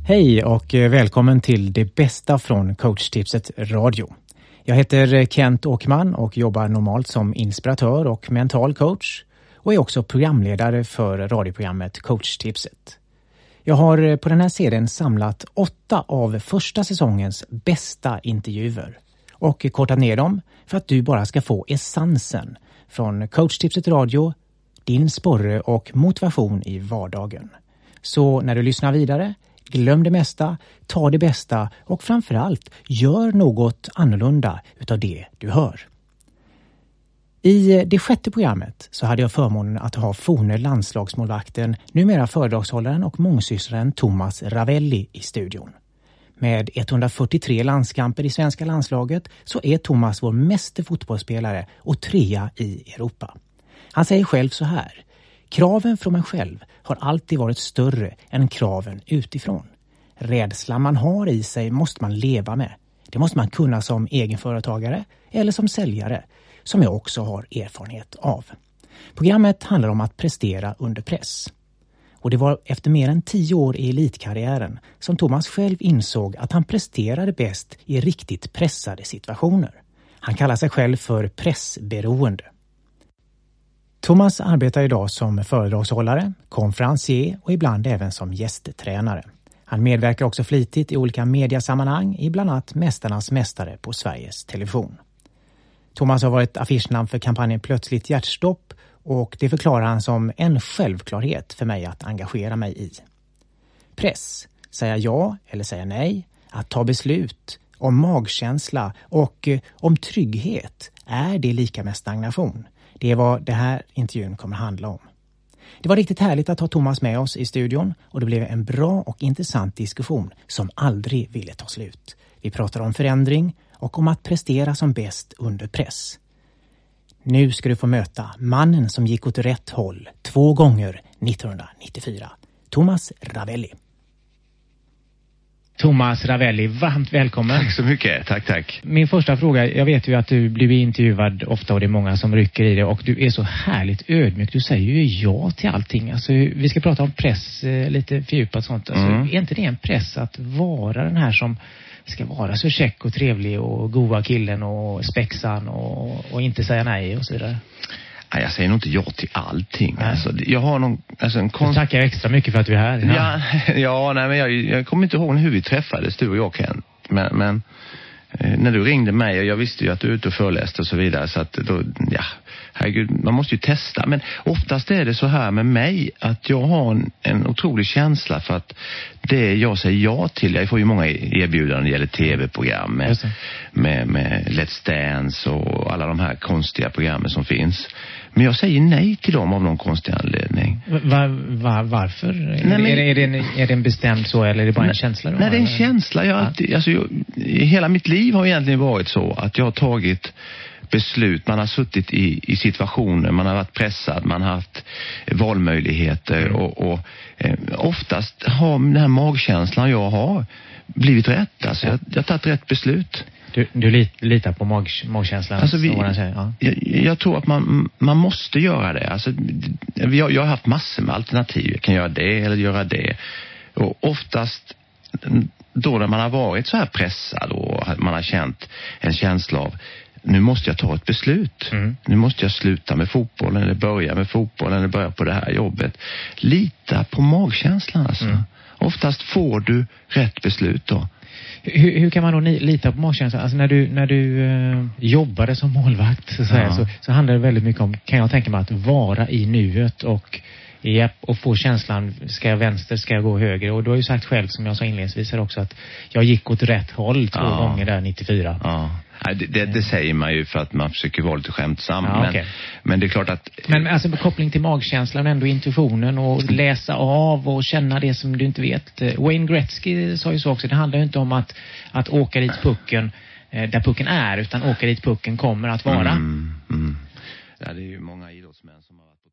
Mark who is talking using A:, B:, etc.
A: Hej och välkommen till det bästa från coachtipset radio. Jag heter Kent Åkerman och jobbar normalt som inspiratör och mental coach och är också programledare för radioprogrammet Coachtipset. Jag har på den här serien samlat 8 av första säsongens bästa intervjuer och kortat ner dem för att du bara ska få essensen från Coachtipset radio, din sporre och motivation i vardagen. Så när du lyssnar vidare, glöm det mesta, ta det bästa och framförallt gör något annorlunda utav det du hör. I det 6:e programmet så hade jag förmånen att ha forne landslagsmålvakten, numera föredragshållaren och mångsysslaren Thomas Ravelli i studion. Med 143 landskamper i svenska landslaget så är Thomas vår meste fotbollsspelare och 3:a i Europa. Han säger själv så här: kraven från mig själv har alltid varit större än kraven utifrån. Rädslan man har i sig måste man leva med. Det måste man kunna som egenföretagare eller som säljare, som jag också har erfarenhet av. Programmet handlar om att prestera under press. Och det var efter mer än 10 år i elitkarriären som Thomas själv insåg att han presterade bäst i riktigt pressade situationer. Han kallar sig själv för pressberoende. Thomas arbetar idag som föredragshållare, konferencier och ibland även som gästtränare. Han medverkar också flitigt i olika mediasammanhang i bland annat Mästarnas mästare på Sveriges Television. Thomas har varit affischnamn för kampanjen Plötsligt hjärtstopp och det förklarar han som en självklarhet för mig att engagera mig i. Press, säga ja eller säga nej, att ta beslut, om magkänsla och om trygghet, är det lika med stagnation. Det är vad det här intervjun kommer handla om. Det var riktigt härligt att ha Thomas med oss i studion och det blev en bra och intressant diskussion som aldrig ville ta slut. Vi pratar om förändring och om att prestera som bäst under press. Nu ska du få möta mannen som gick åt rätt håll 2 gånger 1994. Thomas Ravelli. Thomas Ravelli, varmt välkommen.
B: Tack så mycket, tack.
A: Min första fråga, jag vet ju att du blir intervjuad ofta och det är många som rycker i det och du är så härligt ödmjuk. Du säger ju ja till allting. Alltså, vi ska prata om press, lite fördjupat sånt. Alltså, är inte det en press att vara den här som ska vara så check och trevlig och goa killen och spexan och inte säga nej och så vidare?
B: Nej, jag säger nog inte ja till allting. Alltså, jag har någon,
A: Jag tackar extra mycket för att du är här.
B: Men jag kommer inte ihåg hur vi träffades, du och jag, Ken. Men när du ringde mig och jag visste ju att du är ute och föreläste och så vidare, så att då, herregud, man måste ju testa. Men oftast är det så här med mig att jag har en otrolig känsla för att det jag säger ja till, jag får ju många erbjudanden när det gäller tv-program med Let's Dance och alla de här konstiga programmen som finns. Men jag säger nej till dem av någon konstig anledning.
A: Varför? Är det en bestämd så eller är det bara en känsla?
B: Nej, det är en känsla. Hela mitt liv har egentligen varit så att jag har tagit beslut. Man har suttit i situationer, man har varit pressad, man har haft valmöjligheter och oftast har den här magkänslan jag har blivit rätt. Alltså jag har tagit rätt beslut.
A: Du litar på magkänslan?
B: Alltså jag tror att man måste göra det. Alltså, jag har haft massor med alternativ. Jag kan göra det eller göra det. Och oftast då när man har varit så här pressad och man har känt en känsla av nu måste jag ta ett beslut. Nu måste jag sluta med fotbollen eller börja med fotbollen eller börja på det här jobbet. Lita på magkänslan alltså. Oftast får du rätt beslut då.
A: Hur kan man då lita på magkänslan? Alltså när du jobbade som målvakt så handlar det väldigt mycket om, kan jag tänka mig, att vara i nuet och få känslan, ska jag vänster, ska jag gå höger? Och du har ju sagt själv, som jag sa inledningsvis också, att jag gick åt rätt håll 2 gånger där 94.
B: Ja. Det säger man ju för att man försöker vara lite skämtsam. Men det är klart att...
A: Men alltså koppling till magkänslan och ändå intuitionen och läsa av och känna det som du inte vet. Wayne Gretzky sa ju så också, det handlar ju inte om att åka dit pucken där pucken är, utan åka dit pucken kommer att vara.
B: Ja, det är ju många idrottsmän som har varit